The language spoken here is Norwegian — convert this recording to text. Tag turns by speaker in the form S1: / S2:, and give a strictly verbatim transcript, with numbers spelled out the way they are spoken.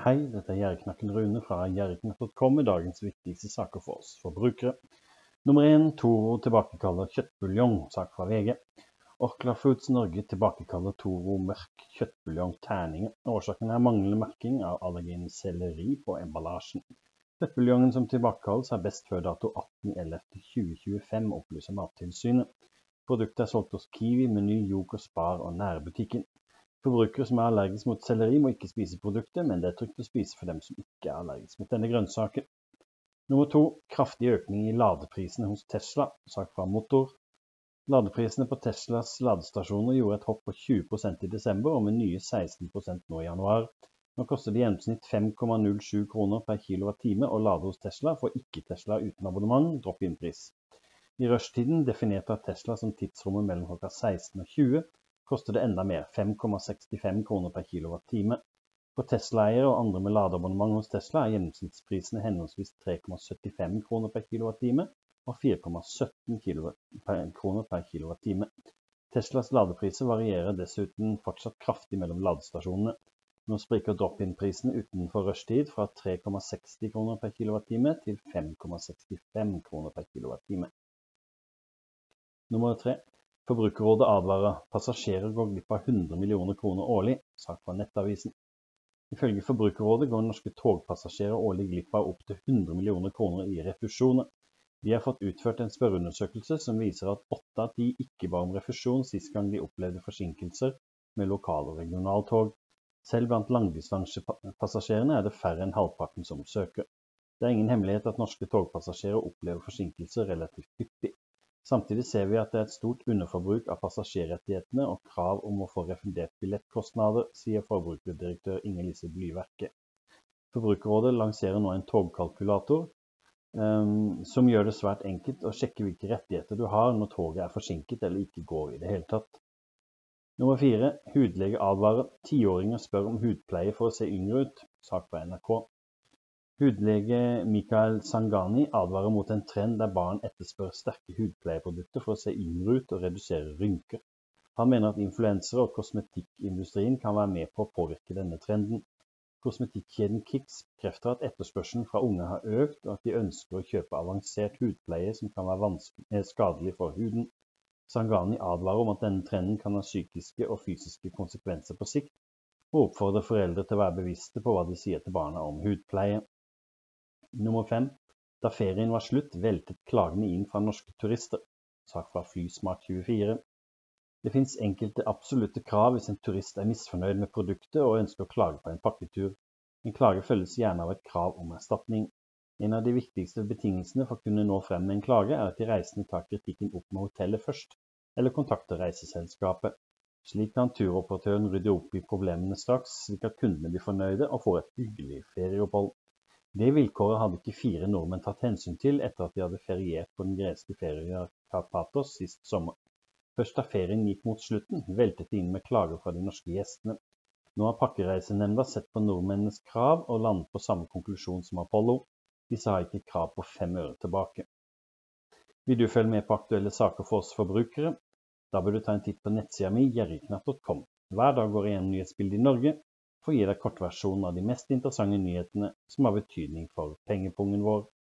S1: Hei, dette er Gjerriknakken Rune fra gjerriknatt punktum com med dagens viktigste saker for oss forbrukere. Nummer én, Toro tilbakekaller kjøttbuljong, sak fra V G. Orkla Foods Norge tilbakekaller Toro mørk kjøttbuljong terninger. Årsaken er manglende merking av allergen selleri på emballasjen. Kjøttbuljongen som tilbakekalles har best før dato attende ellevte tjue tjuefem, opplyser Mattilsynet. Produktet er solgt hos Kiwi, Meny, Joker, Spar og nærbutikken. Forbrukere som er allergisk mot selleri må ikke spise produktet, men det er trygt å spise for dem som ikke er allergisk mot denne grønnsaken. Nummer to, kraftig økning i ladeprisene hos Tesla, sak fra Motor. Ladeprisene på Teslas ladestasjoner gjorde et hopp på tjue prosent i desember og med nye seksten prosent nå i januar. Nå koster det i gjennomsnitt fem komma null sju kroner per kilowattime å lade hos Tesla for ikke-Tesla uten abonnement, drop-in-pris. I rushtiden, definert av Tesla som tidsrommet mellom klokka seksten og tjue, koster det enda mer, fem komma sekstifem kroner per kilowattime. For Tesla-eiere og andre med ladeabonnement hos Tesla er gjennomsnittsprisene henholdsvis tre komma syttifem kroner per kilowattime og fire komma sytten kroner per kilowattime. Teslas ladepriser varierer dessuten fortsatt kraftig mellom ladestasjonene. Nå spriker drop-in-prisen utenfor rushtid fra tre komma seksti kroner per kilowattime til fem komma sekstifem kroner per kilowattime. Nummer tre. Forbrukerrådet advarer passasjerer går glipp av hundre millioner kroner årlig, sak fra Nettavisen. Ifølge Forbrukerrådet går norske togpassasjerer årlig glipp av opp til hundre millioner kroner i refusjoner. De har fått utført en spørreundersøkelse som viser at åtte av ti ikke ba om refusjon sist gang de opplevde forsinkelser med lokal- og regionaltog. Selv blant langdistansepassasjerene er det færre enn halvparten som søker. Det er ingen hemmelighet at norske togpassasjerer opplever forsinkelser relativt hyppig. Samtidig ser vi at det er et stort underforbruk av passasjerrettighetene og krav om å få refundert billettkostnader, sier forbrukerdirektør Inger-Lise Blyverke. Forbrukerrådet lanserer nå en togkalkulator um, som gjør det svært enkelt å sjekke hvilke rettigheter du har når toget er forsinket eller ikke går i det hele tatt. Nummer fire. Hudlege advarer. Tiåringer spør om hudpleie for å se yngre ut, sak på N R K. Hudlege Mikael Sangani advarer mot en trend der barn etterspør sterke hudpleieprodukter for å se yngre ut og redusere rynker. Han mener at influensere og kosmetikkindustrien kan være med på å påvirke denne trenden. Kosmetikkjeden Kix bekrefter at etterspørselen fra unge har økt, og at de ønsker å kjøpe avansert hudpleie som kan være skadelig for huden. Sangani advarer om at denne trenden kan ha psykiske og fysiske konsekvenser på sikt, og oppfordrer foreldre til å være bevisste på hva de sier til barna om hudpleie. Nummer fem. Da ferien var slutt, veltet klagene inn fra norske turister, sak fra Flysmart tjuefire. Det finnes enkelte absolutte krav hvis en turist er misfornøyd med produktet og ønsker å klage på en pakketur. En klage følges gjerne av et krav om erstatning. En av de viktigste betingelsene for å kunne nå frem med en klage er at de reisende tar kritikken opp med hotellet først, eller kontakter reiseselskapet. Slik kan turoperatøren rydde opp i problemene straks, slik at kundene blir fornøyde og får et hyggelig ferieopphold. Det vilkåret hadde ikke fire nordmenn tatt hensyn til etter at de hadde feriert på den greske ferien Karpathos sist sommer. Først da ferien gikk mot slutten, veltet det inn med klager fra de norske gjestene. Nå har pakkereisenemnda sett på nordmennenes krav og landet på samme konklusjon som Apollo. Disse har ikke krav på fem øre tilbake. Vil du følge med på aktuelle saker for oss forbrukere? Da bør du ta en titt på nettsida mi gjerriknatt punktum com. Hver dag går jeg gjennom nyhetsbildet i Norge, for å gi deg kortversjonen av de mest interessante nyhetene som har betydning for pengepungen vår.